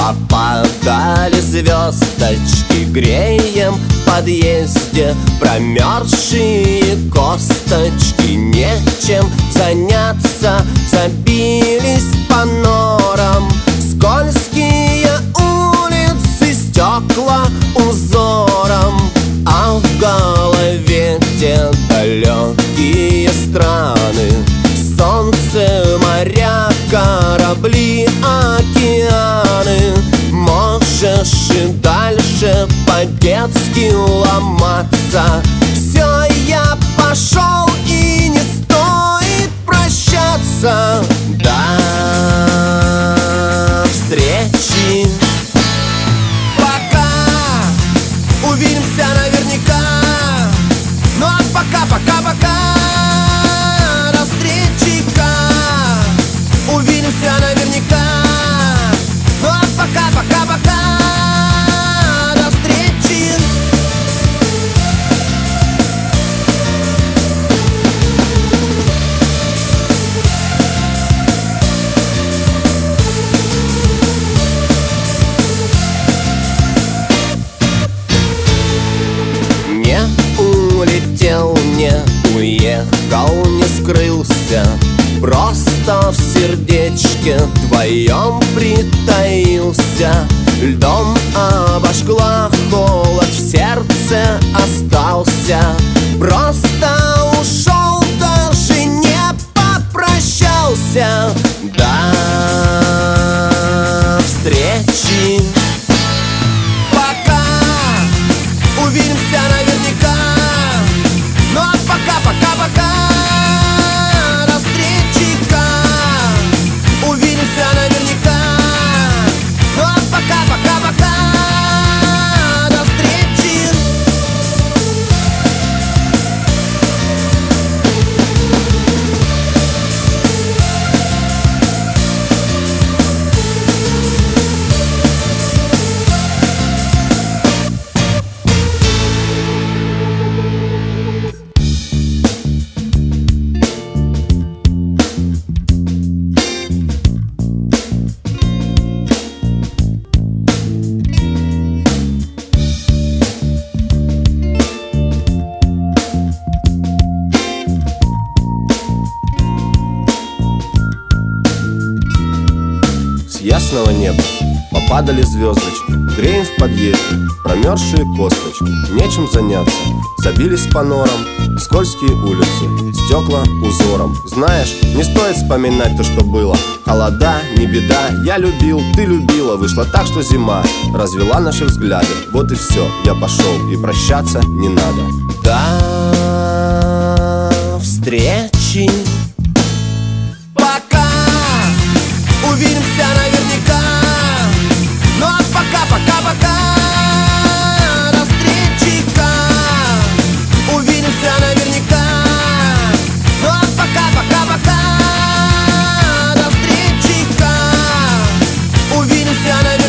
Попадали звездочки, греем в подъезде промерзшие косточки. Нечем заняться, забились по норам. Скользкие улицы, стекла узором, а в голове те далекие страны. Солнце, моря, корабли, океаны. Можешь и дальше по-детски ломаться. Все, я пошел, и не стоит прощаться. До встречи. Пока. Увидимся наверняка. Ну а пока, пока, пока. До встречи-ка. Увидимся наверняка. Ну а пока, пока, пока. До встречи. Не улетел, не уехал, не скрылся, просто в сердечке твоем притаился. Льдом обожгла, холод в сердце остался. Просто ушел, даже не попрощался. До встречи. Пока. Увидимся наверняка. Ну а пока, пока, пока. До встречи-ка. Увидимся наверняка. Ну а пока, пока, пока. До встречи. С ясного неба попадали звездочки, греем в подъезде промерзшие косточки. Нечем заняться, забились по норам. Скользкие улицы, стекла узором. Знаешь, не стоит вспоминать то, что было. Холода, не беда, я любил, ты любила. Вышло так, что зима развела наши взгляды. Вот и все, я пошел, и прощаться не надо. До встречи. Пока. Увидимся наверняка. Ну а пока, пока, пока. До встречи-ка. Увидимся наверняка. Ну а пока, пока, пока. До встречи-ка. Увидимся наверняка.